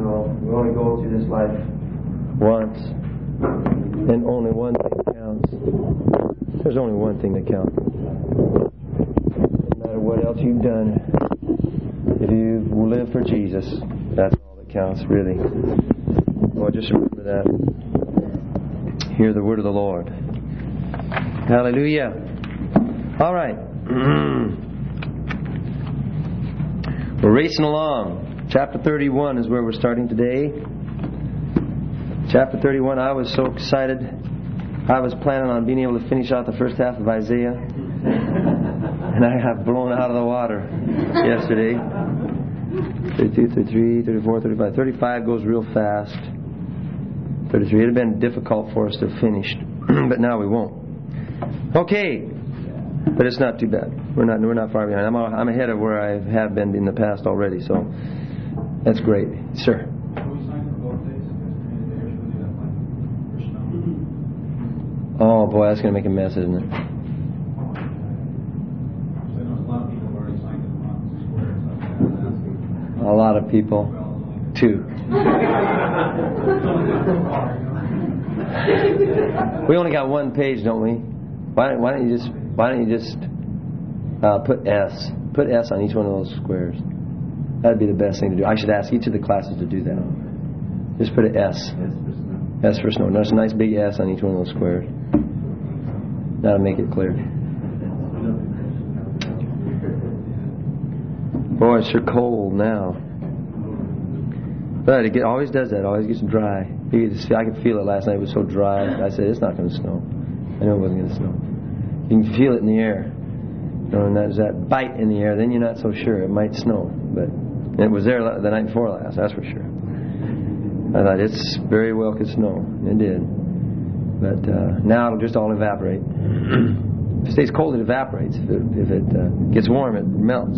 we only go through this life once, and only one thing counts. There's only one thing that counts. No matter what else you've done, if you live for Jesus, that's all that counts, really. Well, just remember that. Hear the word of the Lord. Hallelujah. All right. We're racing along. Chapter 31 is where we're starting today. Chapter 31, I was so excited. I was planning on being able to finish out the first half of Isaiah. And I got blown out of the water yesterday. 32, 33, 34, 35. 35 goes real fast. 33. It would have been difficult for us to finish. But now we won't. Okay. But it's not too bad. We're not far behind. I'm ahead of where I have been in the past already, so that's great. Sir. Oh boy, that's going to make a mess, isn't it? A lot of people. 2. We only got one page, don't we? Why don't you just put S? Put S on each one of those squares. That'd be the best thing to do. I should ask each of the classes to do that. Just put an S. S for snow. There's a nice big S on each one of those squares. That'll make it clear. Boy, it's sure cold now. But it always does that. It always gets dry. I could feel it last night. It was so dry. I said, it's not going to snow. I know it wasn't going to snow. You can feel it in the air. And there's that bite in the air. Then you're not so sure. It might snow. But it was there the night before last. That's for sure. I thought it's very well could snow. It did. But now it'll just all evaporate. If it stays cold, it evaporates. If it gets warm, it melts.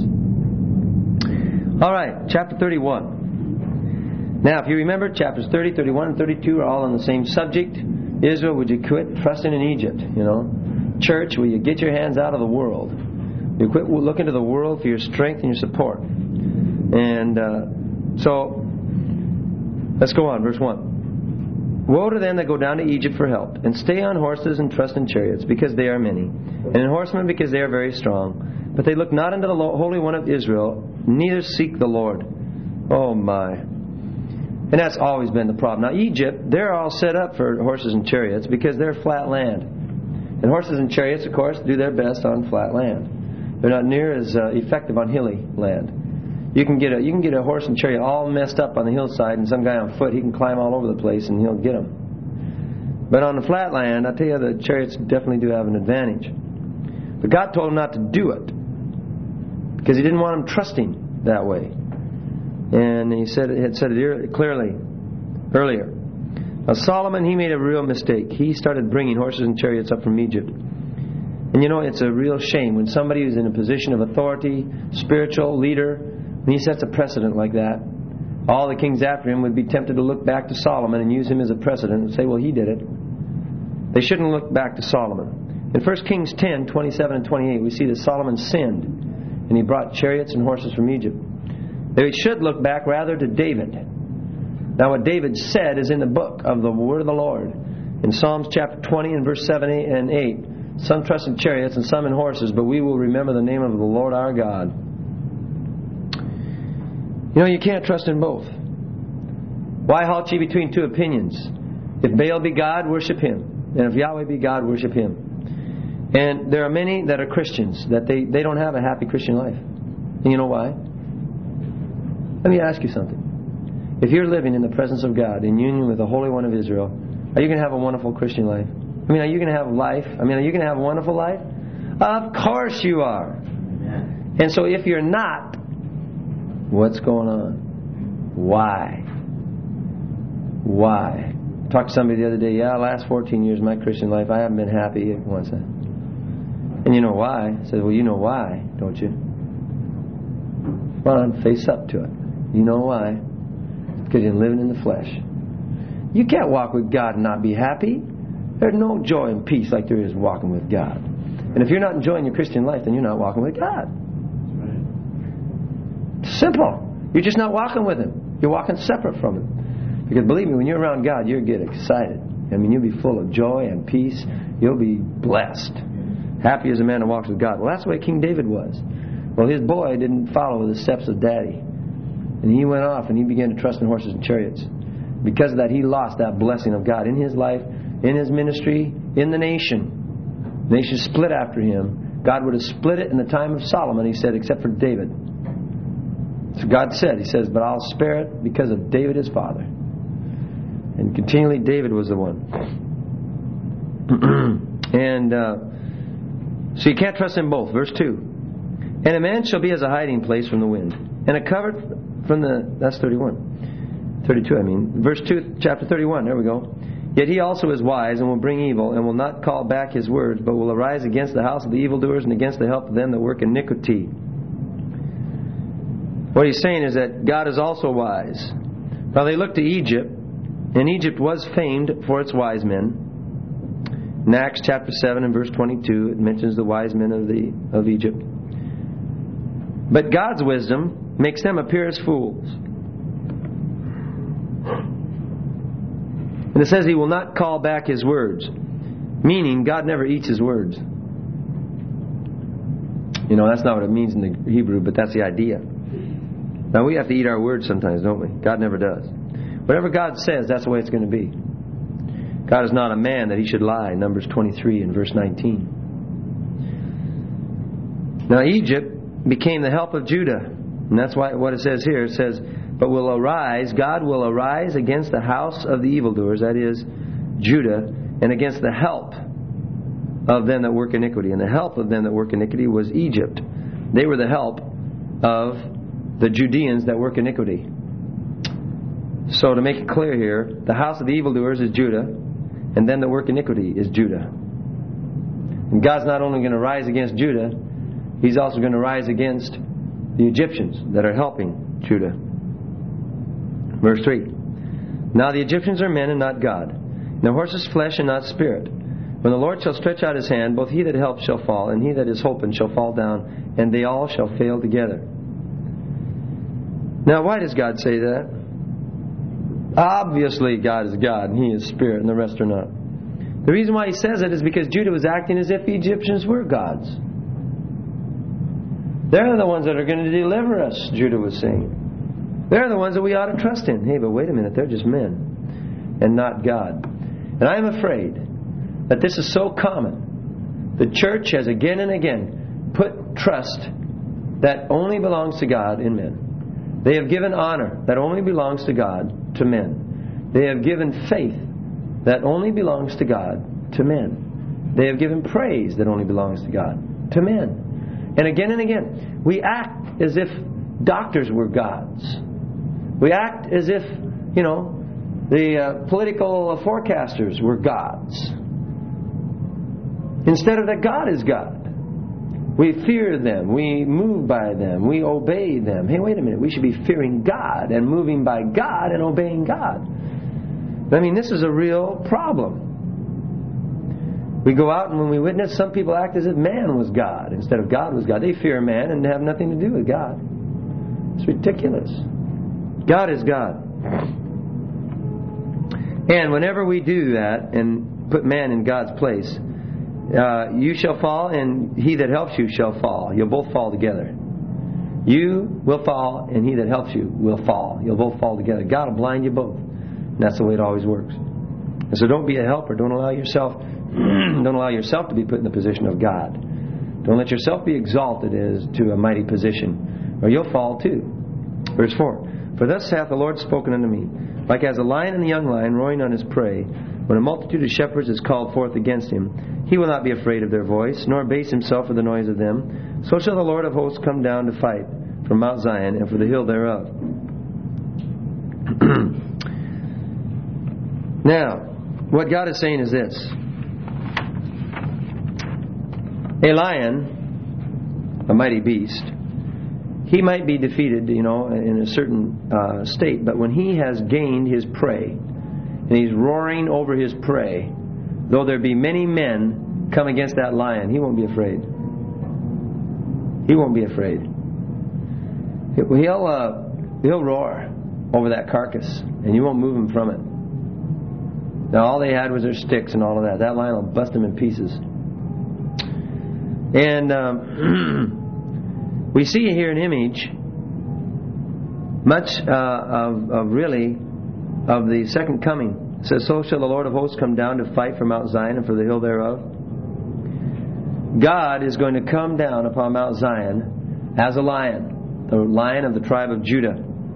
All right, chapter 31. Now, if you remember, chapters 30, 31, and 32 are all on the same subject. Israel, would you quit trusting in Egypt? You know, church, will you get your hands out of the world? You quit looking to the world for your strength and your support. And so, let's go on, verse 1. Woe to them that go down to Egypt for help, and stay on horses and trust in chariots, because they are many, and in horsemen, because they are very strong. But they look not unto the Holy One of Israel, neither seek the Lord. Oh my. And that's always been the problem. Now Egypt, they're all set up for horses and chariots because they're flat land. And horses and chariots, of course, do their best on flat land. They're not near as effective on hilly land. You can get a horse and chariot all messed up on the hillside, and some guy on foot, he can climb all over the place and he'll get them. But on the flat land, I tell you, the chariots definitely do have an advantage. But God told him not to do it because He didn't want him trusting that way. And He had said it clearly earlier. Now Solomon, he made a real mistake. He started bringing horses and chariots up from Egypt. And you know, it's a real shame when somebody who's in a position of authority, spiritual leader, when he sets a precedent like that, all the kings after him would be tempted to look back to Solomon and use him as a precedent and say, well, he did it. They shouldn't look back to Solomon. In 1 Kings 10, 27 and 28, we see that Solomon sinned and he brought chariots and horses from Egypt. They should look back rather to David. Now what David said is in the book of the Word of the Lord. In Psalms chapter 20 and verse 7 and 8. Some trust in chariots and some in horses, but we will remember the name of the Lord our God. You know, you can't trust in both. Why halt ye between two opinions? If Baal be God, worship him. And if Yahweh be God, worship him. And there are many that are Christians that they don't have a happy Christian life. And you know why? Let me ask you something. If you're living in the presence of God, in union with the Holy One of Israel, are you going to have a wonderful Christian life? I mean, are you going to have life? I mean, are you going to have a wonderful life? Of course you are. And so if you're not, what's going on? Why? Why? I talked to somebody the other day, last 14 years of my Christian life, I haven't been happy once. And you know why? I said, well, you know why, don't you? Well, face up to it. You know why? Because you're living in the flesh. You can't walk with God and not be happy. There's no joy and peace like there is walking with God. And if you're not enjoying your Christian life, then you're not walking with God. Simple. You're just not walking with Him. You're walking separate from Him. Because believe me, when you're around God, you'll get excited. I mean, you'll be full of joy and peace. You'll be blessed. Happy as a man that walks with God. Well, that's the way King David was. Well, his boy didn't follow the steps of Daddy. And he went off and he began to trust in horses and chariots. Because of that, he lost that blessing of God in his life, in his ministry, in the nation. The nation split after him. God would have split it in the time of Solomon, he said, except for David. So God said, He says, but I'll spare it because of David his father. And continually David was the one. And so you can't trust in both. Verse 2. And a man shall be as a hiding place from the wind, and a covert from the... That's 31. 32, I mean. Verse 2, chapter 31. There we go. Yet he also is wise, and will bring evil, and will not call back his words, but will arise against the house of the evildoers, and against the help of them that work iniquity. What he's saying is that God is also wise. Now they looked to Egypt, and Egypt was famed for its wise men. In Acts chapter 7 and verse 22, it mentions the wise men of Egypt. But God's wisdom makes them appear as fools. And it says He will not call back His words. Meaning, God never eats His words. You know, that's not what it means in the Hebrew, but that's the idea. Now, we have to eat our words sometimes, don't we? God never does. Whatever God says, that's the way it's going to be. God is not a man that He should lie. Numbers 23 and verse 19. Now, Egypt became the help of Judah. And that's why what it says here. It says, but will arise, God will arise against the house of the evildoers, that is, Judah, and against the help of them that work iniquity. And the help of them that work iniquity was Egypt. They were the help of the Judeans that work iniquity. So to make it clear here, the house of the evildoers is Judah, and them that work iniquity is Judah. And God's not only going to rise against Judah, He's also going to rise against the Egyptians that are helping Judah. Verse 3. Now the Egyptians are men and not God. Their horse is flesh and not spirit. When the Lord shall stretch out His hand, both he that helps shall fall, and he that is holpen shall fall down, and they all shall fail together. Now why does God say that? Obviously God is God, and He is spirit, and the rest are not. The reason why He says it is because Judah was acting as if the Egyptians were gods. They're the ones that are going to deliver us, Judah was saying. They're the ones that we ought to trust in. Hey, but wait a minute, they're just men and not God. And I'm afraid that this is so common. The church has again and again put trust that only belongs to God in men. They have given honor that only belongs to God to men. They have given faith that only belongs to God to men. They have given praise that only belongs to God to men. And again, we act as if doctors were gods. We act as if, the political forecasters were gods. Instead of that God is God. We fear them. We move by them. We obey them. Hey, wait a minute. We should be fearing God and moving by God and obeying God. I mean, this is a real problem. We go out and when we witness, some people act as if man was God instead of God was God. They fear man and have nothing to do with God. It's ridiculous. God is God. And whenever we do that and put man in God's place, you shall fall and he that helps you shall fall. You'll both fall together. You will fall and he that helps you will fall. You'll both fall together. God will blind you both. And that's the way it always works. And so don't be a helper. Don't allow yourself to be put in the position of God. Don't let yourself be exalted as to a mighty position, or you'll fall too. Verse 4. For thus hath the Lord spoken unto me, like as a lion and a young lion roaring on his prey, when a multitude of shepherds is called forth against him, he will not be afraid of their voice, nor abase himself for the noise of them. So shall the Lord of hosts come down to fight from Mount Zion and for the hill thereof. Now, what God is saying is this. A lion, a mighty beast, he might be defeated, in a certain state, but when he has gained his prey, and he's roaring over his prey, though there be many men come against that lion, he won't be afraid. He won't be afraid. He'll roar. over that carcass, and you won't move them from it. Now all they had was their sticks and all of that. That lion will bust them in pieces. And we see here an image much of the second coming. It says, so shall the Lord of hosts come down to fight for Mount Zion and for the hill thereof. God is going to come down upon Mount Zion as a lion, the lion of the tribe of Judah.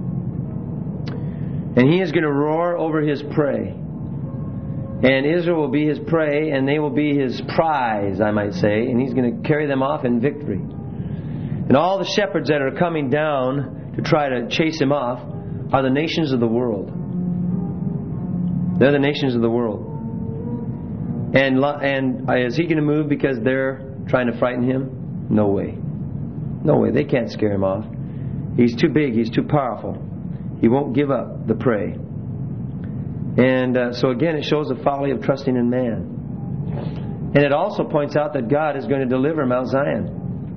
And He is going to roar over His prey. And Israel will be His prey, and they will be His prize, I might say. And He's going to carry them off in victory. And all the shepherds that are coming down to try to chase Him off are the nations of the world. They're the nations of the world. And is He going to move because they're trying to frighten Him? No way. No way. They can't scare Him off. He's too big. He's too powerful. He won't give up the prey. And so again, it shows the folly of trusting in man. And it also points out that God is going to deliver Mount Zion.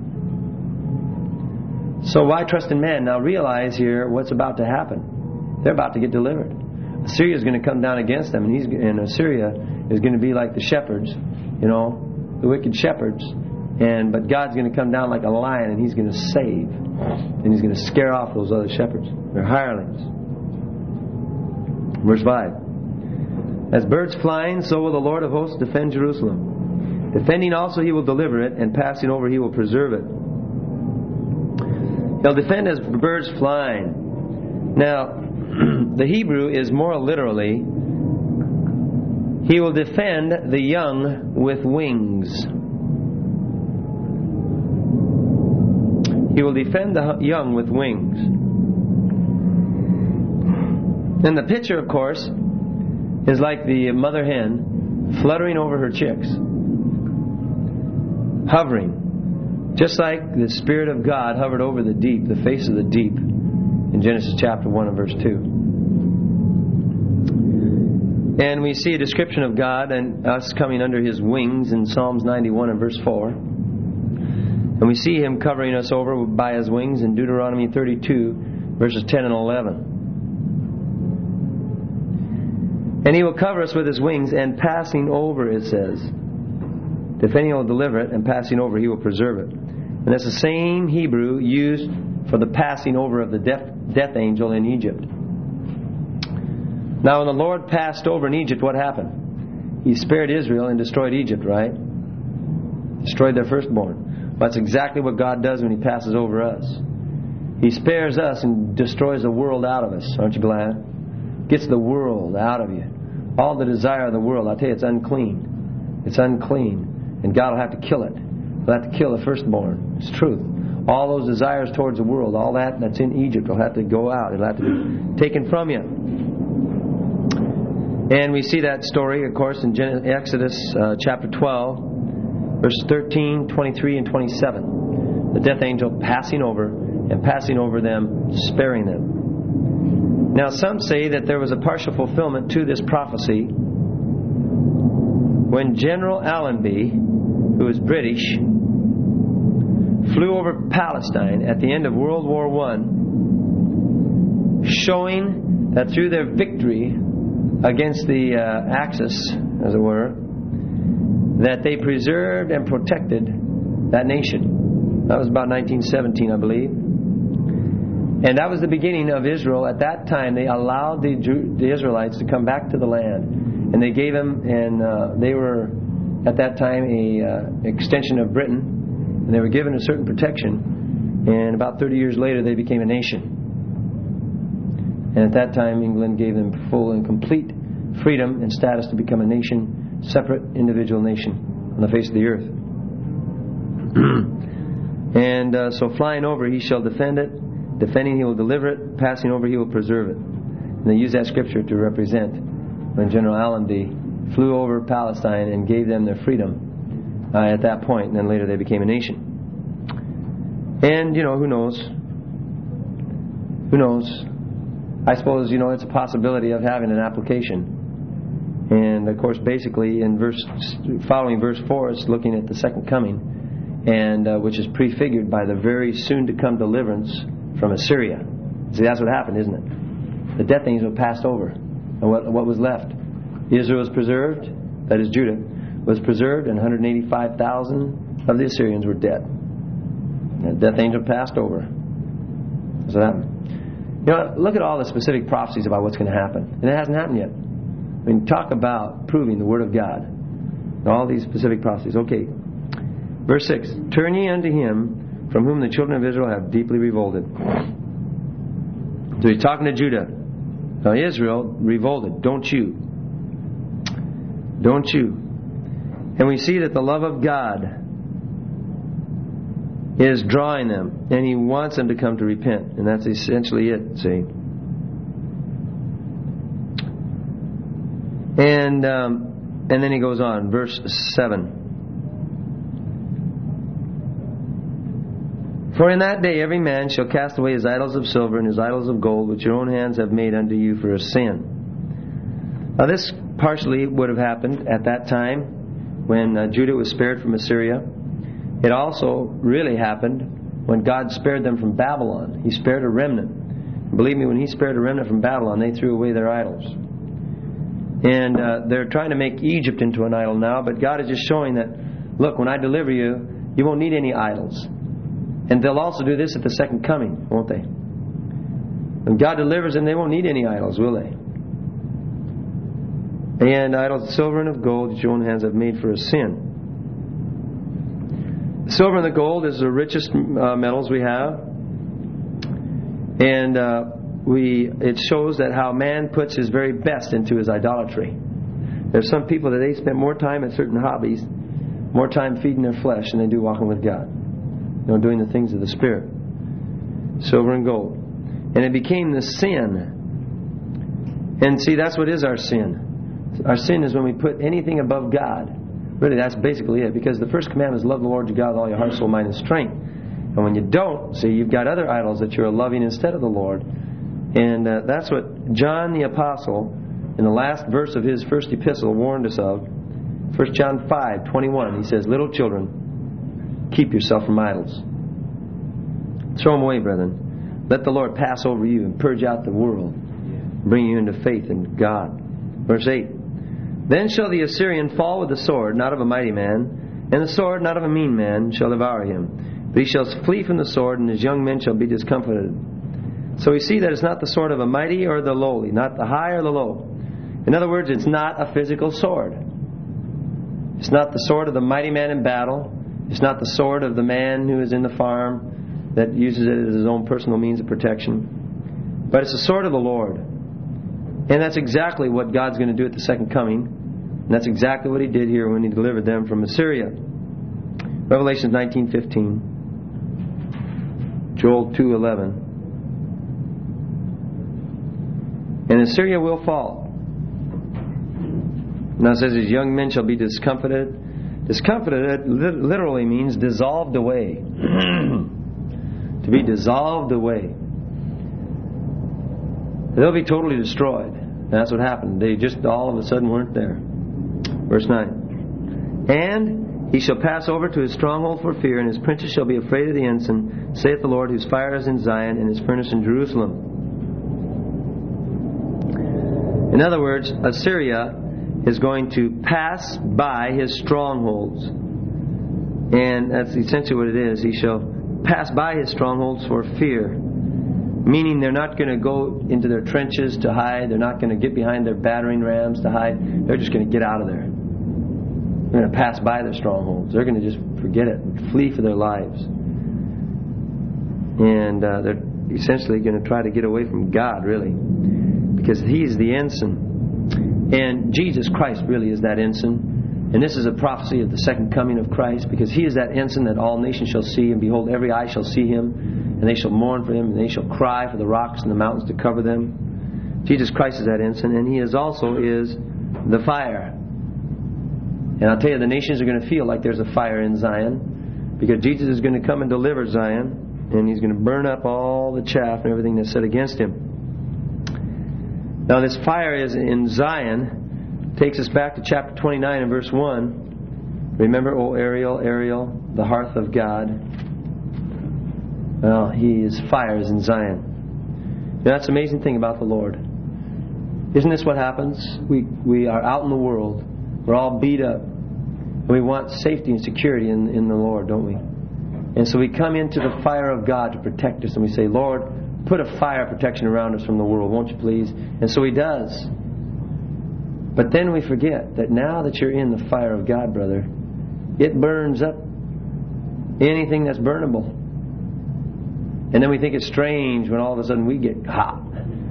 So why trust in man? Now realize here what's about to happen. They're about to get delivered. Assyria is going to come down against them, and Assyria is going to be like the shepherds, the wicked shepherds. But God's going to come down like a lion, and He's going to save, and He's going to scare off those other shepherds. They're hirelings. Verse 5. As birds flying, so will the Lord of hosts defend Jerusalem. Defending also He will deliver it, and passing over He will preserve it. He'll defend as birds flying. Now, the Hebrew is more literally, He will defend the young with wings. He will defend the young with wings. And the picture, of course, is like the mother hen fluttering over her chicks, hovering, just like the Spirit of God hovered over the deep, the face of the deep, in Genesis chapter 1 and verse 2. And we see a description of God and us coming under His wings in Psalms 91 and verse 4. And we see Him covering us over by His wings in Deuteronomy 32 verses 10 and 11. And He will cover us with His wings, and passing over, it says. Defending He will deliver it, and passing over He will preserve it. And that's the same Hebrew used for the passing over of the death angel in Egypt. Now when the Lord passed over in Egypt, what happened? He spared Israel and destroyed Egypt, right? Destroyed their firstborn. That's exactly what God does when He passes over us. He spares us and destroys the world out of us. Aren't you glad? Gets the world out of you. All the desire of the world, I'll tell you, it's unclean. It's unclean. And God will have to kill it. He'll have to kill the firstborn. It's truth. All those desires towards the world, all that's in Egypt, will have to go out. It'll have to be taken from you. And we see that story, of course, in Exodus chapter 12, verses 13, 23, and 27. The death angel passing over, and passing over them, sparing them. Now some say that there was a partial fulfillment to this prophecy when General Allenby, who was British, flew over Palestine at the end of World War I, showing that through their victory against the Axis, as it were, that they preserved and protected that nation. That was about 1917, I believe. And that was the beginning of Israel. At that time, they allowed the Israelites to come back to the land. And they gave them, and they were, at that time, an extension of Britain. And they were given a certain protection. And about 30 years later, they became a nation. And at that time, England gave them full and complete freedom and status to become a nation, separate individual nation on the face of the earth. And so flying over, He shall defend it. Defending, He will deliver it. Passing over, He will preserve it. And they use that scripture to represent when General Allenby flew over Palestine and gave them their freedom at that point. And then later they became a nation. And, who knows? Who knows? I suppose, it's a possibility of having an application. And, of course, basically in following verse 4, it's looking at the second coming, and which is prefigured by the very soon-to-come deliverance from Assyria. See, that's what happened, isn't it? the death angel passed over. And what was left? Israel was preserved, that is Judah, was preserved, and 185,000 of the Assyrians were dead. The death angel passed over. So that, look at all the specific prophecies about what's going to happen. And it hasn't happened yet. I mean, talk about proving the Word of God. All these specific prophecies. Okay. Verse 6. Turn ye unto him from whom the children of Israel have deeply revolted. So he's talking to Judah. Now Israel revolted. Don't you. Don't you. And we see that the love of God is drawing them, and He wants them to come to repent, and that's essentially it. See, and then He goes on, verse 7. For in that day every man shall cast away his idols of silver and his idols of gold, which your own hands have made unto you for a sin. Now this partially would have happened at that time when Judah was spared from Assyria. It also really happened when God spared them from Babylon. He spared a remnant. Believe me, when He spared a remnant from Babylon, they threw away their idols. And they're trying to make Egypt into an idol now, but God is just showing that, look, when I deliver you, you won't need any idols. And they'll also do this at the second coming, won't they? When God delivers them, they won't need any idols, will they? And idols of silver and of gold that your own hands have made for a sin. The silver and the gold is the richest metals we have. And it shows that how man puts his very best into his idolatry. There's some people that they spend more time at certain hobbies, more time feeding their flesh than they do walking with God. Doing the things of the Spirit. Silver and gold. And it became the sin. And see, that's what is our sin. Our sin is when we put anything above God. Really, that's basically it. Because the first commandment is love the Lord your God with all your heart, soul, mind, and strength. And when you don't, see, you've got other idols that you're loving instead of the Lord. And that's what John the Apostle, in the last verse of his first epistle, warned us of. 1 John 5:21. He says, little children, keep yourself from idols. Throw them away, brethren. Let the Lord pass over you and purge out the world, bring you into faith in God. Verse 8. Then shall the Assyrian fall with the sword, not of a mighty man, and the sword not of a mean man shall devour him. But he shall flee from the sword, and his young men shall be discomfited. So we see that it's not the sword of a mighty or the lowly, not the high or the low. In other words, it's not a physical sword. It's not the sword of the mighty man in battle. It's not the sword of the man who is in the farm that uses it as his own personal means of protection. But it's the sword of the Lord. And that's exactly what God's going to do at the second coming. And that's exactly what He did here when He delivered them from Assyria. Revelation 19:15. Joel 2:11. And Assyria will fall. Now it says his young men shall be discomfited. Discomfited literally means dissolved away. To be dissolved away. They'll be totally destroyed. And that's what happened. They just all of a sudden weren't there. Verse 9. And he shall pass over to his stronghold for fear, and his princes shall be afraid of the ensign, saith the Lord, whose fire is in Zion, and his furnace in Jerusalem. In other words, Assyria is going to pass by his strongholds. And that's essentially what it is. He shall pass by his strongholds for fear. Meaning they're not going to go into their trenches to hide. They're not going to get behind their battering rams to hide. They're just going to get out of there. They're going to pass by their strongholds. They're going to just forget it and flee for their lives. And they're essentially going to try to get away from God, really. Because He's the ensign. And Jesus Christ really is that ensign. And this is a prophecy of the second coming of Christ, because He is that ensign that all nations shall see, and behold, every eye shall see Him, and they shall mourn for Him, and they shall cry for the rocks and the mountains to cover them. Jesus Christ is that ensign, and He is also is the fire. And I'll tell you, the nations are going to feel like there's a fire in Zion, because Jesus is going to come and deliver Zion, and He's going to burn up all the chaff and everything that's set against Him. Now this fire is in Zion. Takes us back to chapter 29 and verse 1. Remember, O Ariel, Ariel, the hearth of God. Well, His fire is in Zion. That's the amazing thing about the Lord. Isn't this what happens? We are out in the world. We're all beat up. And we want safety and security in the Lord, don't we? And so we come into the fire of God to protect us. And we say, Lord, put a fire of protection around us from the world, won't you please? And so He does. But then we forget that now that you're in the fire of God, brother, it burns up anything that's burnable. And then we think it's strange when all of a sudden we get hot.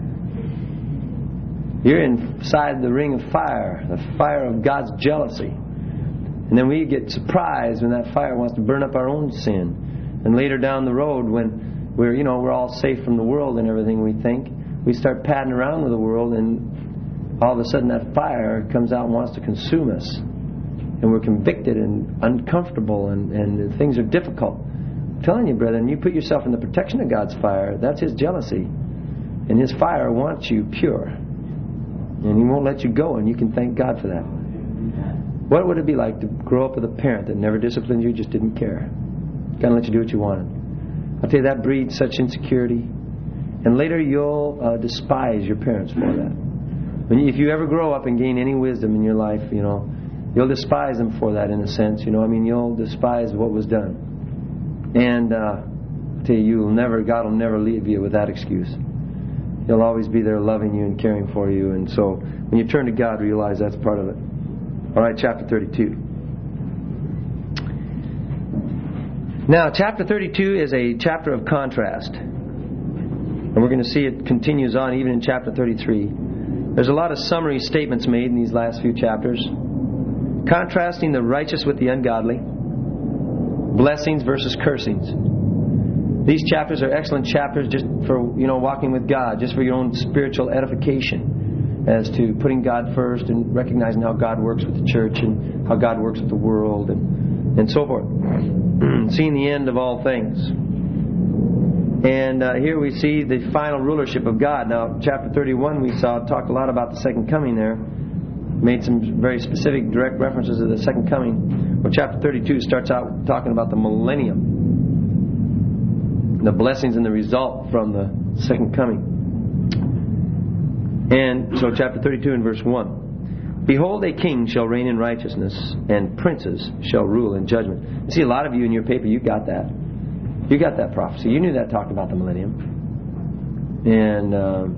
You're inside the ring of fire, the fire of God's jealousy. And then we get surprised when that fire wants to burn up our own sin. And later down the road, when we're all safe from the world and everything we think, we start padding around with the world, and all of a sudden that fire comes out and wants to consume us. And we're convicted and uncomfortable, and things are difficult. I'm telling you, brethren, you put yourself in the protection of God's fire, that's His jealousy. And His fire wants you pure. And He won't let you go, and you can thank God for that. What would it be like to grow up with a parent that never disciplined you, just didn't care? Kind of let you do what you wanted. I'll tell you, that breeds such insecurity. And later you'll despise your parents for that. If you ever grow up and gain any wisdom in your life, you'll despise them for that in a sense. You'll despise what was done. And I'll tell you, God will never leave you with that excuse. He'll always be there loving you and caring for you. And so when you turn to God, realize that's part of it. All right, chapter 32. Now, chapter 32 is a chapter of contrast. And we're going to see it continues on even in chapter 33. There's a lot of summary statements made in these last few chapters, contrasting the righteous with the ungodly, blessings versus cursings. These chapters are excellent chapters just for, walking with God, just for your own spiritual edification as to putting God first and recognizing how God works with the church and how God works with the world and so forth. Seeing the end of all things. And here we see the final rulership of God. Now, chapter 31 we talked a lot about the second coming there. Made some very specific direct references to the second coming. Well, chapter 32 starts out talking about the millennium. The blessings and the result from the second coming. And so chapter 32 and verse 1. Behold, a king shall reign in righteousness, and princes shall rule in judgment. You see, a lot of you in your paper, you got that. You got that prophecy. You knew that talked about the millennium. And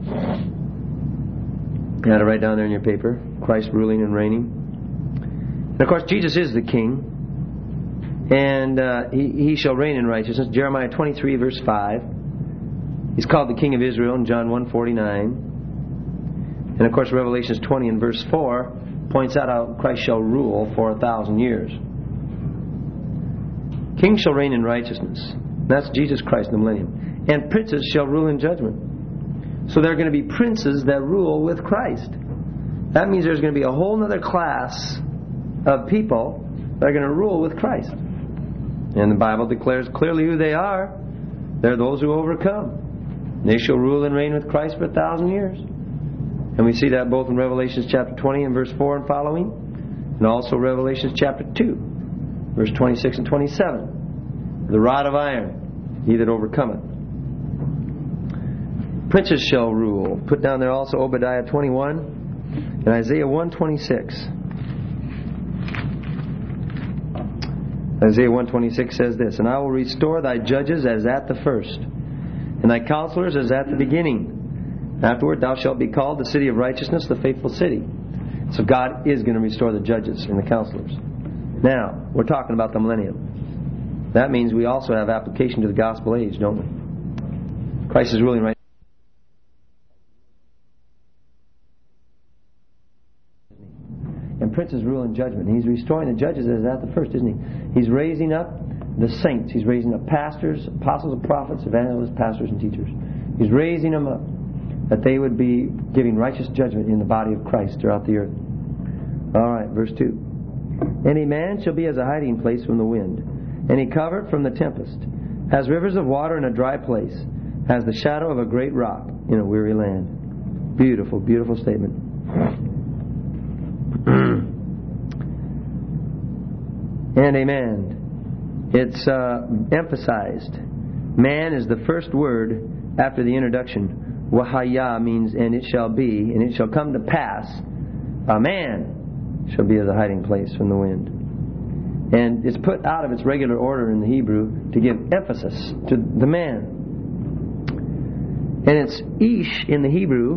you had it right down there in your paper. Christ ruling and reigning. And of course, Jesus is the king. And he shall reign in righteousness. Jeremiah 23 verse 5. He's called the King of Israel in John 1:49. And of course Revelations 20 and verse 4 points out how Christ shall rule for 1,000 years. King shall reign in righteousness. That's Jesus Christ in the millennium. And princes shall rule in judgment. So there are going to be princes that rule with Christ. That means there's going to be a whole other class of people that are going to rule with Christ. And the Bible declares clearly who they are. They're those who overcome. They shall rule and reign with Christ for 1,000 years. And we see that both in Revelations chapter 20 and verse 4 and following, and also Revelations chapter 2, verse 26 and 27. The rod of iron, he that overcometh. Princes shall rule. Put down there also Obadiah 21 and Isaiah 1:26. Isaiah 1:26 says this, And I will restore thy judges as at the first, and thy counselors as at the beginning. Afterward thou shalt be called the city of righteousness, the faithful city. So God is going to restore the judges and the counselors. Now, we're talking about the millennium. That means we also have application to the gospel age, don't we? Christ is ruling right now. And princes rule in judgment. He's restoring the judges as at the first, isn't he? He's raising up the saints. He's raising up pastors, apostles and prophets, evangelists, pastors and teachers. He's raising them up that they would be giving righteous judgment in the body of Christ throughout the earth. All right, verse 2. And a man shall be as a hiding place from the wind, and a covert from the tempest, has rivers of water in a dry place, has the shadow of a great rock in a weary land. Beautiful, beautiful statement. And a man. It's emphasized. Man is the first word after the introduction Wahaya means and it shall be, and it shall come to pass, a man shall be as a hiding place from the wind. And it's put out of its regular order in the Hebrew to give emphasis to the man. And it's Ish in the Hebrew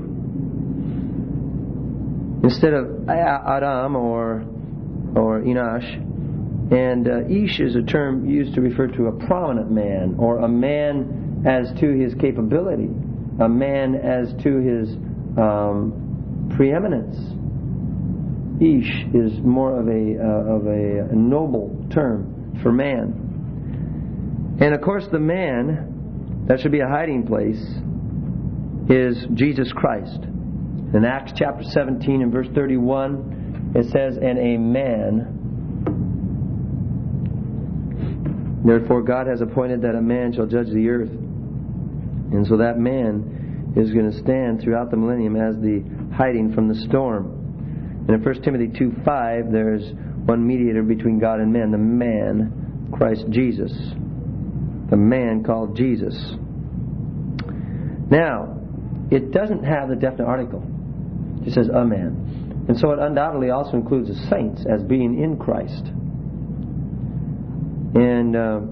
instead of Adam or Enosh. And Ish is a term used to refer to a prominent man, or a man as to his capability, a man as to his preeminence. Ish is more of a noble term for man. And of course the man that should be a hiding place is Jesus Christ. In Acts chapter 17 and verse 31 it says, and a man, therefore God has appointed that a man shall judge the earth. And so that man is going to stand throughout the millennium as the hiding from the storm. And in 1 Timothy 2:5, there's one mediator between God and man, the man, Christ Jesus. The man called Jesus. Now, it doesn't have the definite article. It says a man. And so it undoubtedly also includes the saints as being in Christ. And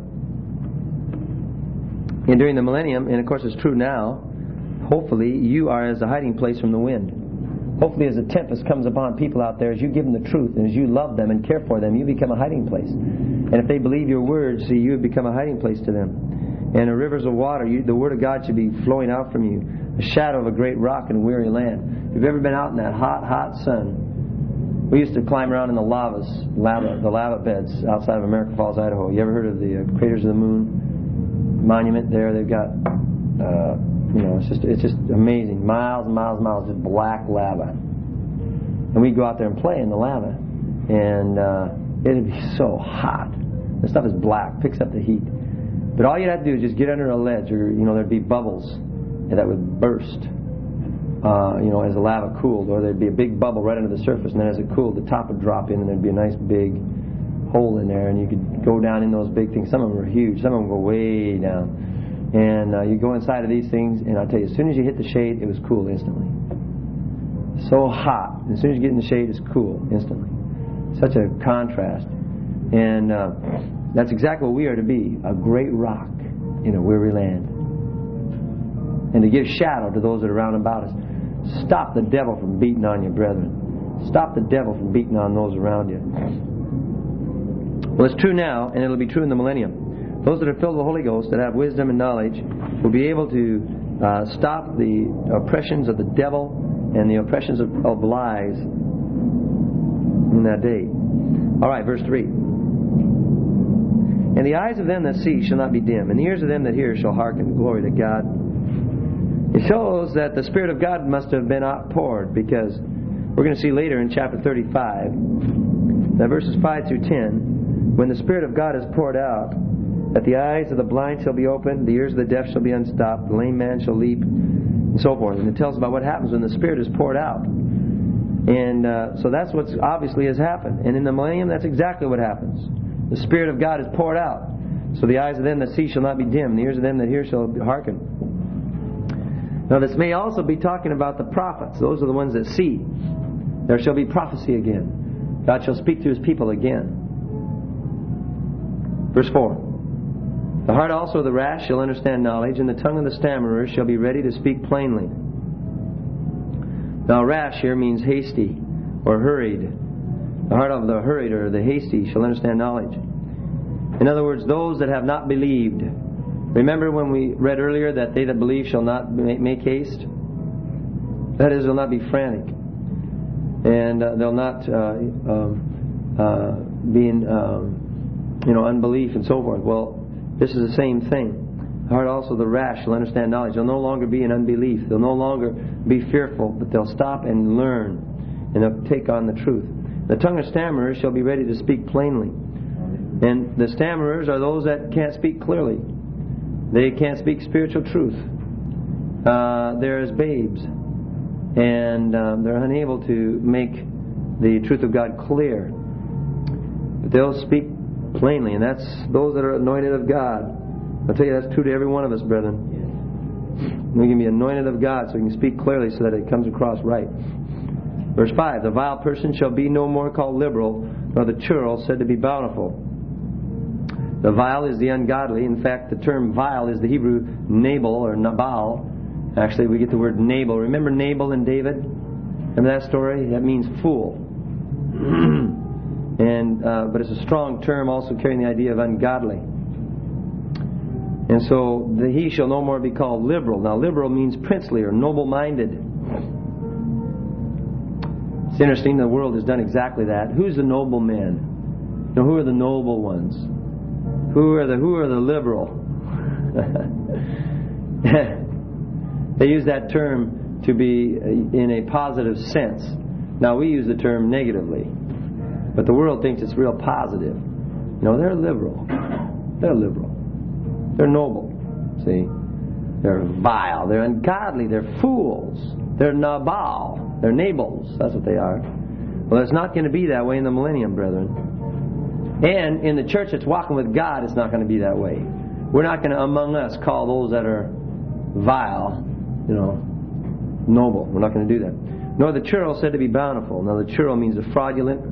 during the millennium, and of course it's true now, hopefully you are as a hiding place from the wind. Hopefully as a tempest comes upon people out there, as you give them the truth and as you love them and care for them, you become a hiding place. And if they believe your words, see, you have become a hiding place to them. And the rivers of water, the Word of God should be flowing out from you. A shadow of a great rock and weary land. If you've ever been out in that hot, hot sun, we used to climb around in the lava beds outside of American Falls, Idaho. You ever heard of the Craters of the Moon monument there? They've got, it's just amazing. Miles and miles and miles of black lava. And we'd go out there and play in the lava. And it'd be so hot. The stuff is black, picks up the heat. But all you'd have to do is just get under a ledge, or, there'd be bubbles that would burst. As the lava cooled, or there'd be a big bubble right under the surface, and then as it cooled, the top would drop in, and there'd be a nice big hole in there, and you could go down in those big things. Some of them were huge, some of them go way down, and you go inside of these things, and I'll tell you, as soon as you hit the shade, it was cool instantly. So hot, and as soon as you get in the shade, it's cool instantly. Such a contrast, and that's exactly what we are to be, a great rock in a weary land. And to give shadow to those that are round about us. Stop the devil from beating on you, brethren. Stop the devil from beating on those around you. Well, it's true now, and it'll be true in the millennium. Those that are filled with the Holy Ghost, that have wisdom and knowledge, will be able to stop the oppressions of the devil and the oppressions of lies in that day. All right, verse 3. And the eyes of them that see shall not be dim, and the ears of them that hear shall hearken. Glory to God. It shows that the Spirit of God must have been outpoured, because we're going to see later in chapter 35, that verses 5 through 10, when the Spirit of God is poured out, that the eyes of the blind shall be opened, the ears of the deaf shall be unstopped, the lame man shall leap, and so forth. And it tells about what happens when the Spirit is poured out. And so that's what obviously has happened. And in the millennium, that's exactly what happens. The Spirit of God is poured out. So the eyes of them that see shall not be dim, the ears of them that hear shall hearken. Now this may also be talking about the prophets. Those are the ones that see. There shall be prophecy again. God shall speak to His people again. Verse 4. The heart also of the rash shall understand knowledge, and the tongue of the stammerer shall be ready to speak plainly. Now rash here means hasty or hurried. The heart of the hurried or the hasty shall understand knowledge. In other words, those that have not believed. Remember when we read earlier that they that believe shall not make haste? That is, they'll not be frantic. And they'll not be in unbelief and so forth. Well, this is the same thing. The heart also of the rash shall understand knowledge. They'll no longer be in unbelief. They'll no longer be fearful, but they'll stop and learn, and they'll take on the truth. The tongue of stammerers shall be ready to speak plainly. And the stammerers are those that can't speak clearly. They can't speak spiritual truth. They're as babes. And they're unable to make the truth of God clear. But they'll speak plainly. And that's those that are anointed of God. I'll tell you, that's true to every one of us, brethren. We can be anointed of God so we can speak clearly so that it comes across right. Verse 5, the vile person shall be no more called liberal, nor the churl said to be bountiful. The vile is the ungodly. In fact, the term vile is the Hebrew Nabal or Nabal. Actually, we get the word Nabal. Remember Nabal and David? Remember that story? That means fool. But it's a strong term also carrying the idea of ungodly. And so he shall no more be called liberal. Now liberal means princely or noble-minded. It's interesting, the world has done exactly that. Who's the noble man? Who are the noble ones? Who are the liberal? They use that term to be in a positive sense. Now we use the term negatively. But the world thinks it's real positive. They're liberal. They're liberal. They're noble. See? They're vile. They're ungodly. They're fools. They're Nabal. They're Nabals. That's what they are. Well, it's not going to be that way in the millennium, brethren. And in the church that's walking with God, it's not going to be that way. We're not going to, among us, call those that are vile, noble. We're not going to do that. Nor the churl said to be bountiful. Now the churl means the fraudulent,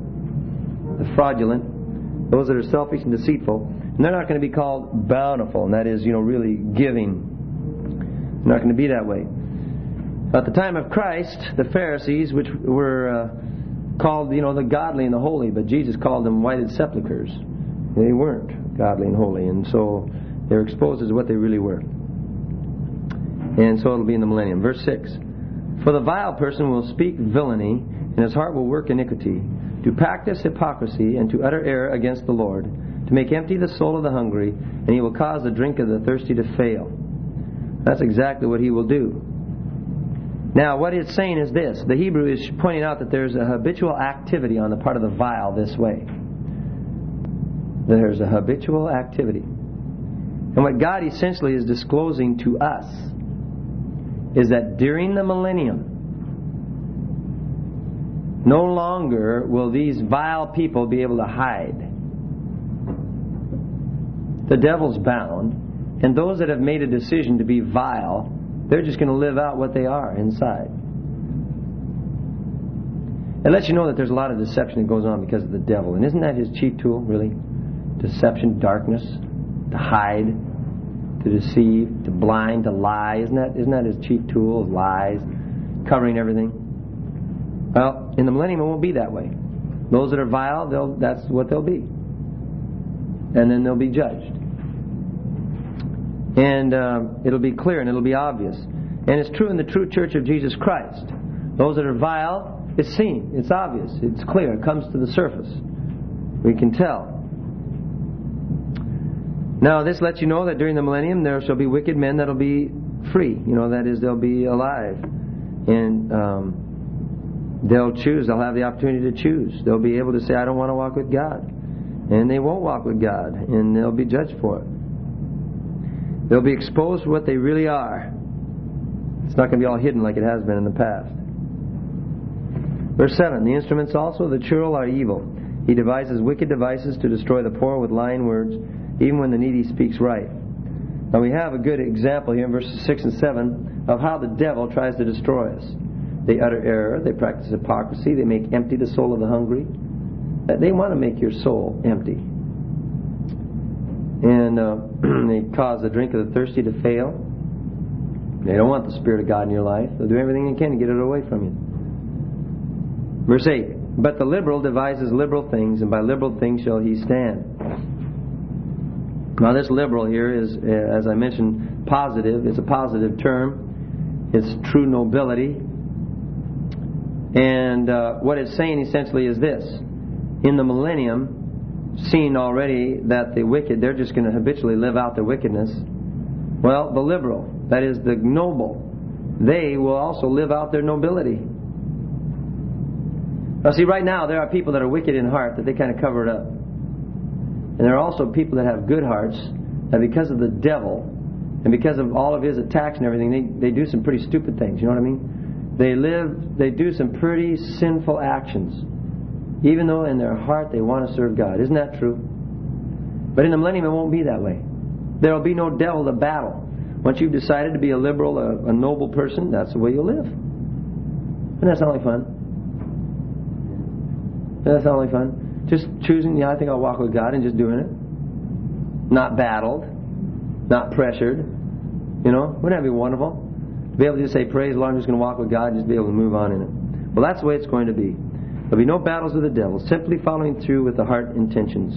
those that are selfish and deceitful. And they're not going to be called bountiful, and that is, really giving. They're not going to be that way. At the time of Christ, the Pharisees, which were called, the godly and the holy, but Jesus called them whited sepulchres. They weren't godly and holy, and so they're exposed as what they really were. And so it'll be in the millennium. Verse 6. For the vile person will speak villainy, and his heart will work iniquity, to practice hypocrisy, and to utter error against the Lord, to make empty the soul of the hungry, and he will cause the drink of the thirsty to fail. That's exactly what he will do. Now, what it's saying is this. The Hebrew is pointing out that there's a habitual activity on the part of the vile this way. There's a habitual activity. And what God essentially is disclosing to us is that during the millennium, no longer will these vile people be able to hide. The devil's bound, and those that have made a decision to be vile, they're just going to live out what they are inside. It lets you know that there's a lot of deception that goes on because of the devil. And isn't that his chief tool, really? Deception, darkness, to hide, to deceive, to blind, to lie. Isn't that his chief tool, of lies, covering everything? Well, in the millennium it won't be that way. Those that are vile, that's what they'll be. And then they'll be judged. And it'll be clear and it'll be obvious. And it's true in the true church of Jesus Christ. Those that are vile, it's seen, it's obvious, it's clear, it comes to the surface. We can tell. Now this lets you know that during the millennium there shall be wicked men that'll be free. That is, they'll be alive. And they'll choose, they'll have the opportunity to choose. They'll be able to say, I don't want to walk with God. And they won't walk with God, and they'll be judged for it. They'll be exposed for what they really are. It's not going to be all hidden like it has been in the past. Verse 7, the instruments also of the churl are evil. He devises wicked devices to destroy the poor with lying words, even when the needy speaks right. Now we have a good example here in verses 6 and 7 of how the devil tries to destroy us. They utter error, they practice hypocrisy, they make empty the soul of the hungry. They want to make your soul empty. And they cause the drink of the thirsty to fail. They don't want the Spirit of God in your life. They'll do everything they can to get it away from you. Verse 8, but the liberal devises liberal things, and by liberal things shall he stand. Now this liberal here is, as I mentioned, positive. It's a positive term. It's true nobility. And what it's saying essentially is this. In the millennium, seeing already that the wicked, they're just going to habitually live out their wickedness. Well, the liberal, that is the noble, they will also live out their nobility. Now see, right now there are people that are wicked in heart that they kind of cover it up. And there are also people that have good hearts that because of the devil and because of all of his attacks and everything, they do some pretty stupid things, you know what I mean? They do some pretty sinful actions, even though in their heart they want to serve God. Isn't that true? But in the millennium it won't be that way. There will be no devil to battle. Once you've decided to be a liberal, a noble person, that's the way you'll live. And that's not only fun. That's not only fun. Just choosing, I think I'll walk with God, and just doing it. Not battled. Not pressured. Wouldn't that be wonderful? To be able to just say, praise the Lord, I'm just going to walk with God, and just be able to move on in it. Well, that's the way it's going to be. There'll be no battles with the devil. Simply following through with the heart intentions.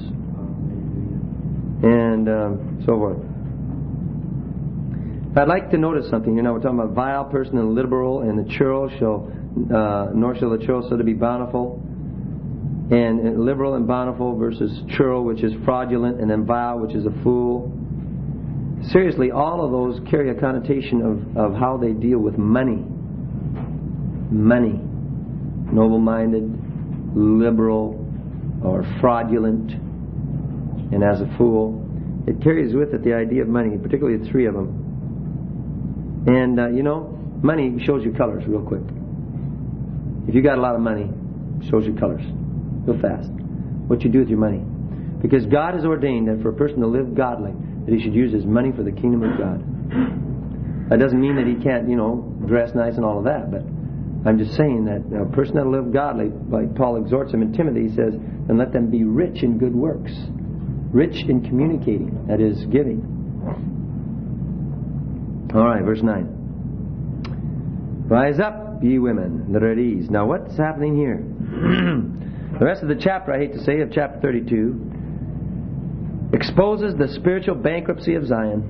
And so forth. I'd like to notice something. We're talking about vile person and liberal, and the churl nor shall the churl so to be bountiful. And liberal and bountiful versus churl, which is fraudulent, and then vile, which is a fool. Seriously, all of those carry a connotation of how they deal with money. Money. Noble-minded, liberal, or fraudulent, and as a fool. It carries with it the idea of money, particularly the three of them. And, money shows you colors real quick. If you got a lot of money, it shows you colors real fast. What you do with your money. Because God has ordained that for a person to live godly, that he should use his money for the kingdom of God. That doesn't mean that he can't, dress nice and all of that, but I'm just saying that a person that will live godly, like Paul exhorts him in Timothy, he says, and let them be rich in good works. Rich in communicating, that is, giving. Alright, verse 9. Rise up, ye women that are at ease. Now what's happening here? The rest of the chapter, I hate to say, of chapter 32, exposes the spiritual bankruptcy of Zion.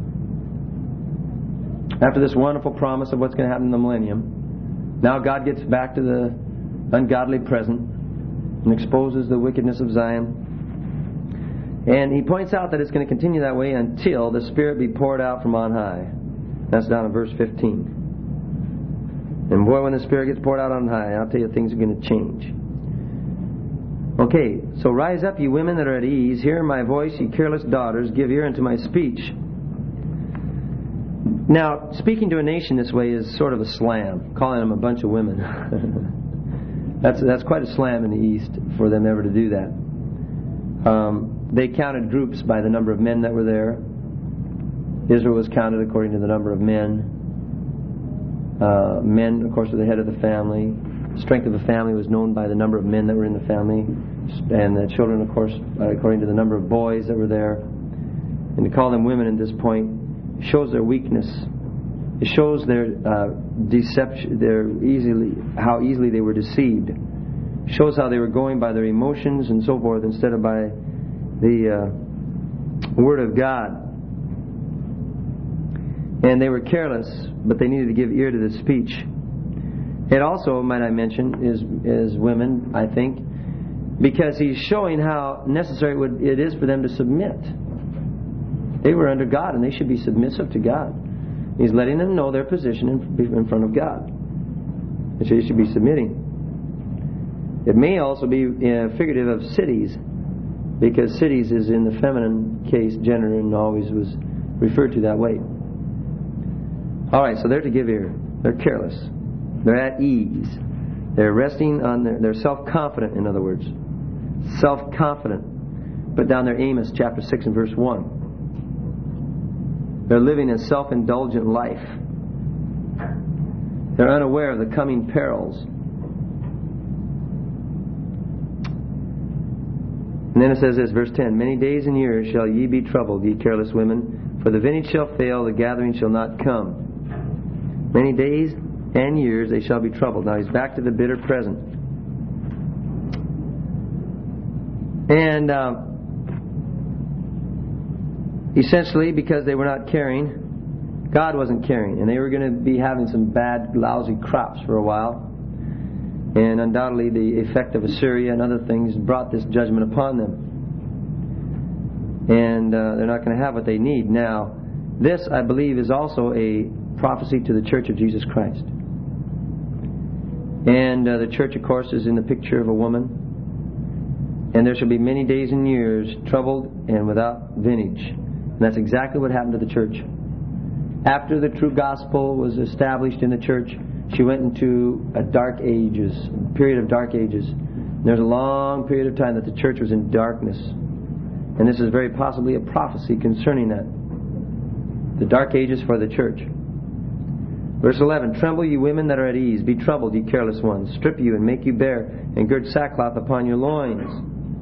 After this wonderful promise of what's going to happen in the millennium, now God gets back to the ungodly present and exposes the wickedness of Zion. And he points out that it's going to continue that way until the Spirit be poured out from on high. That's down in verse 15. And boy, when the Spirit gets poured out on high, I'll tell you, things are going to change. Okay, so rise up, ye women that are at ease. Hear my voice, ye careless daughters. Give ear unto my speech. Now, speaking to a nation this way is sort of a slam, calling them a bunch of women. That's quite a slam in the East for them ever to do that. They counted groups by the number of men that were there. Israel was counted according to the number of men. Men, of course, were the head of the family. The strength of the family was known by the number of men that were in the family. And the children, of course, according to the number of boys that were there. And to call them women at this point shows their weakness. It shows their deception, how easily they were deceived. It shows how they were going by their emotions and so forth instead of by the Word of God. And they were careless, but they needed to give ear to the speech. It also, might I mention, is women, I think, because he's showing how necessary it is for them to submit. They were under God, and they should be submissive to God. He's letting them know their position in front of God. And so they should be submitting. It may also be figurative of cities, because cities is in the feminine case, gender, and always was referred to that way. Alright, so they're to give ear. They're careless. They're at ease. They're resting on they're self-confident, in other words. Self-confident. Put down there Amos chapter 6 and verse 1. They're living a self-indulgent life. They're unaware of the coming perils. And then it says this, verse 10, many days and years shall ye be troubled, ye careless women, for the vintage shall fail, the gathering shall not come. Many days and years they shall be troubled. Now he's back to the bitter present. And essentially, because they were not caring, God wasn't caring, and they were going to be having some bad, lousy crops for a while. And undoubtedly the effect of Assyria and other things brought this judgment upon them. And they're not going to have what they need. Now, this, I believe, is also a prophecy to the Church of Jesus Christ. And the church, of course, is in the picture of a woman. And there shall be many days and years troubled and without vintage. And that's exactly what happened to the church. After the true gospel was established in the church, she went into a period of dark ages. And there's a long period of time that the church was in darkness. And this is very possibly a prophecy concerning that. The dark ages for the church. Verse 11, tremble, ye women that are at ease. Be troubled, ye careless ones. Strip you and make you bare, and gird sackcloth upon your loins.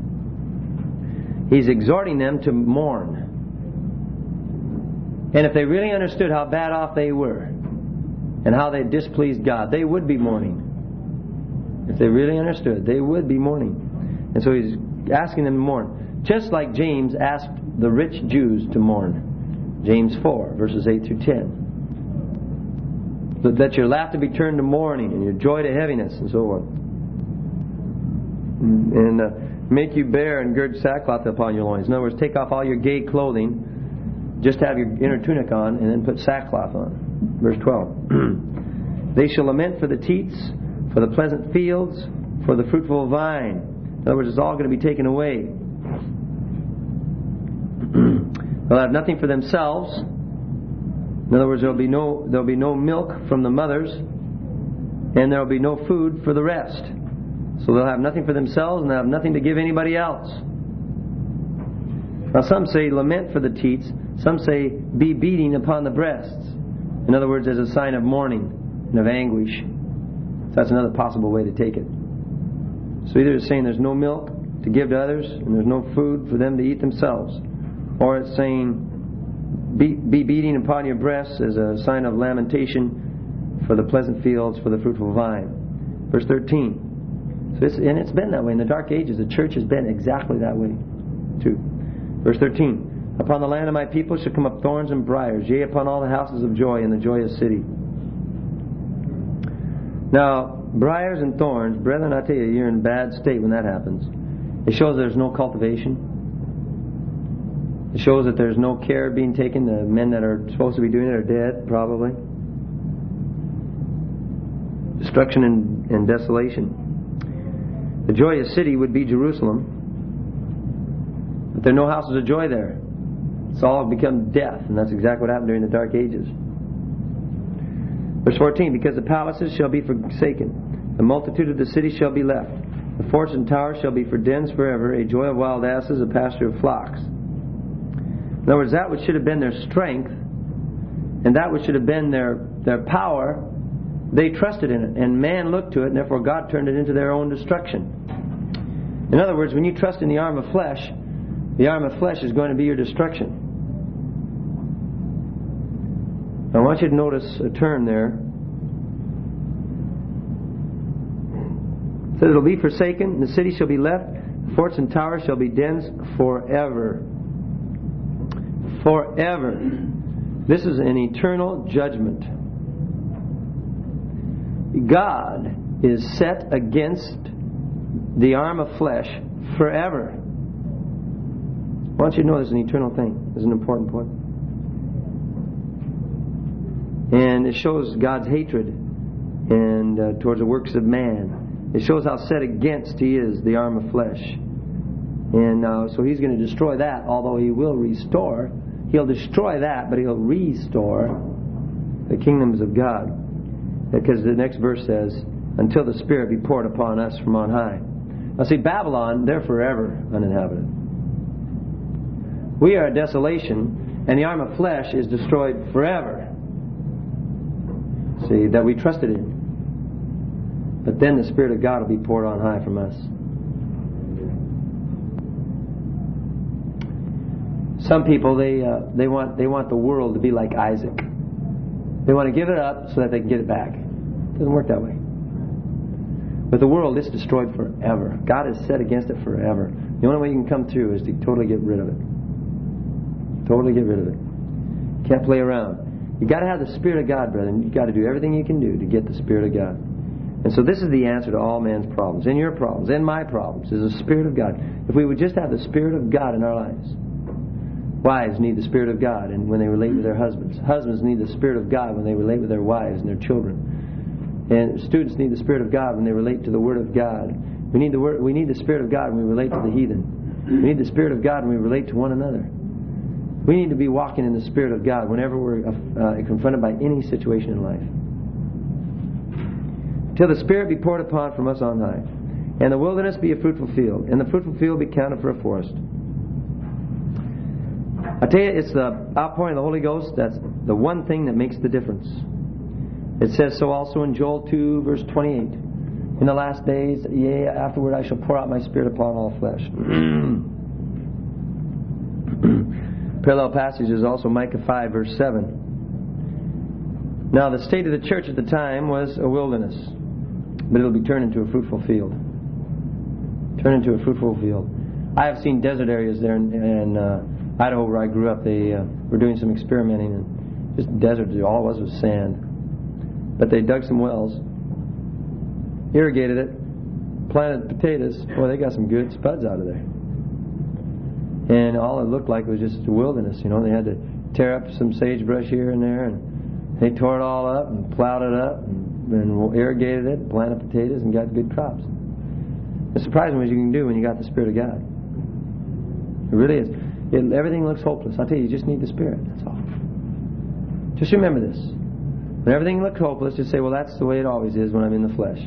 He's exhorting them to mourn. And if they really understood how bad off they were, and how they displeased God, they would be mourning. If they really understood, they would be mourning. And so he's asking them to mourn. Just like James asked the rich Jews to mourn. James 4, verses 8 through 10. Let your laughter be turned to mourning, and your joy to heaviness, and so on. And make you bare and gird sackcloth upon your loins. In other words, take off all your gay clothing, just have your inner tunic on, and then put sackcloth on. Verse 12. They shall lament for the teats, for the pleasant fields, for the fruitful vine. In other words, it's all going to be taken away. They'll have nothing for themselves. In other words, there'll be no milk from the mothers, and there'll be no food for the rest. So they'll have nothing for themselves, and they'll have nothing to give anybody else. Now some say lament for the teats. Some say be beating upon the breasts. In other words, as a sign of mourning and of anguish. So that's another possible way to take it. So either it's saying there's no milk to give to others, and there's no food for them to eat themselves. Or it's saying be beating upon your breasts as a sign of lamentation for the pleasant fields, for the fruitful vine. Verse 13. So it's been that way. In the dark ages, the church has been exactly that way too. Verse 13. Upon the land of my people shall come up thorns and briars, yea, upon all the houses of joy in the joyous city. Now, briars and thorns, brethren, I tell you, you're in bad state when that happens. It shows there's no cultivation. It shows that there's no care being taken. The men that are supposed to be doing it are dead, probably. Destruction and desolation. The joyous city would be Jerusalem. But there are no houses of joy there. It's all become death. And that's exactly what happened during the dark ages. Verse 14. Because the palaces shall be forsaken. The multitude of the cities shall be left. The forts and towers shall be for dens forever. A joy of wild asses, a pasture of flocks. In other words, that which should have been their strength, and that which should have been their power, they trusted in it. And man looked to it, and therefore God turned it into their own destruction. In other words, when you trust in the arm of flesh, the arm of flesh is going to be your destruction. I want you to notice a term there. It says it'll be forsaken, and the city shall be left, the forts and towers shall be dens forever. Forever. This is an eternal judgment. God is set against the arm of flesh forever. I want you to know this is an eternal thing. This is an important point. And it shows God's hatred and towards the works of man. It shows how set against He is, the arm of flesh. And so He's going to destroy that, although He will restore. He'll destroy that, but He'll restore the kingdoms of God. Because the next verse says, until the Spirit be poured upon us from on high. Now see, Babylon, they're forever uninhabited. We are a desolation, and the arm of flesh is destroyed forever. See, that we trusted in. But then the Spirit of God will be poured on high from us. Some people, they want the world to be like Isaac. They want to give it up so that they can get it back. It doesn't work that way. With the world, it's destroyed forever. God is set against it forever. The only way you can come through is to totally get rid of it. Totally get rid of it. Can't play around. You've got to have the Spirit of God, brethren. You've got to do everything you can do to get the Spirit of God. And so this is the answer to all man's problems, and your problems, and my problems, is the Spirit of God. If we would just have the Spirit of God in our lives. Wives need the Spirit of God and when they relate with their husbands. Husbands need the Spirit of God when they relate with their wives and their children. And students need the Spirit of God when they relate to the Word of God. We need the Spirit of God when we relate to the heathen. We need the Spirit of God when we relate to one another. We need to be walking in the Spirit of God whenever we're confronted by any situation in life. Till the Spirit be poured upon from us on high, and the wilderness be a fruitful field, and the fruitful field be counted for a forest. I tell you, it's the outpouring of the Holy Ghost. That's the one thing that makes the difference. It says so also in Joel 2, verse 28. In the last days, yea, afterward I shall pour out my Spirit upon all flesh. Parallel passage is also Micah 5, verse 7. Now the state of the church at the time was a wilderness, but it'll be turned into a fruitful field. Turned into a fruitful field. I have seen desert areas there in Idaho where I grew up. They were doing some experimenting, and just desert. All it was sand. But they dug some wells, irrigated it, planted potatoes. Boy, they got some good spuds out of there. And all it looked like was just a wilderness. You know, they had to tear up some sagebrush here and there, and they tore it all up and plowed it up and irrigated it, planted potatoes, and got good crops. It's surprising what you can do when you got the Spirit of God. It really is. Everything looks hopeless. I tell you just need the Spirit. That's all. Just remember this. When everything looks hopeless, just say, well, that's the way it always is when I'm in the flesh.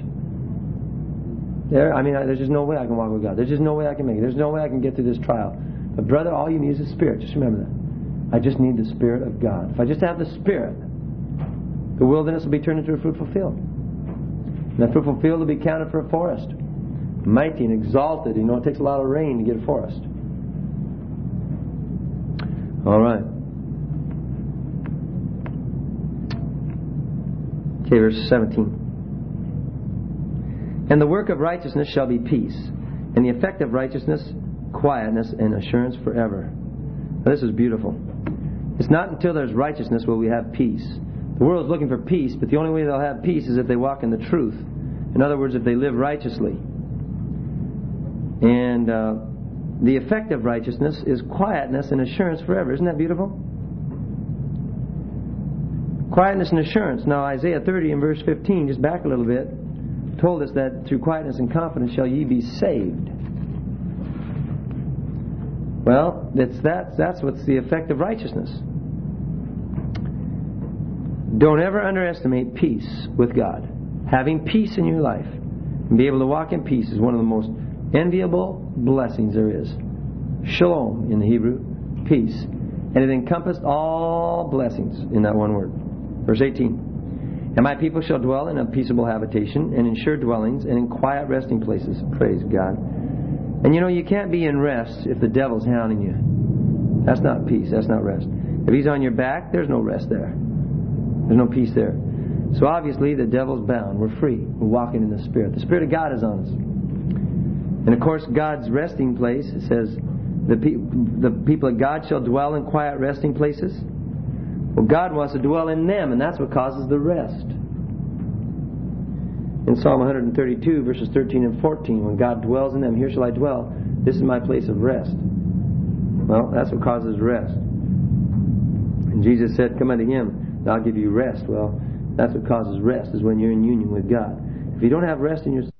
There's just no way I can walk with God. There's just no way I can make it. There's no way I can get through this trial. But brother, all you need is the Spirit. Just remember that. I just need the Spirit of God. If I just have the Spirit, the wilderness will be turned into a fruitful field. And that fruitful field will be counted for a forest. Mighty and exalted. You know, it takes a lot of rain to get a forest. All right. Okay, verse 17. And the work of righteousness shall be peace, and the effect of righteousness, quietness and assurance forever. Now, this is beautiful. It's not until there's righteousness will we have peace. The world is looking for peace, but the only way they'll have peace is if they walk in the truth. In other words, if they live righteously. And the effect of righteousness is quietness and assurance forever. Isn't that beautiful? Quietness and assurance. Now Isaiah 30 and verse 15, just back a little bit, told us that through quietness and confidence shall ye be saved. Well, that's what's the effect of righteousness. Don't ever underestimate peace with God. Having peace in your life and be able to walk in peace is one of the most enviable blessings there is. Shalom in the Hebrew, peace. And it encompassed all blessings in that one word. Verse 18. And my people shall dwell in a peaceable habitation, and in sure dwellings, and in quiet resting places. Praise God. And you know, you can't be in rest if the devil's hounding you. That's not peace. That's not rest. If he's on your back, there's no rest there. There's no peace there. So obviously the devil's bound. We're free. We're walking in the Spirit. The Spirit of God is on us. And of course, God's resting place, it says, the people of God shall dwell in quiet resting places. Well, God wants to dwell in them, and that's what causes the rest. In Psalm 132, verses 13 and 14, when God dwells in them, here shall I dwell. This is my place of rest. Well, that's what causes rest. And Jesus said, come unto Him, and I'll give you rest. Well, that's what causes rest, is when you're in union with God. If you don't have rest in your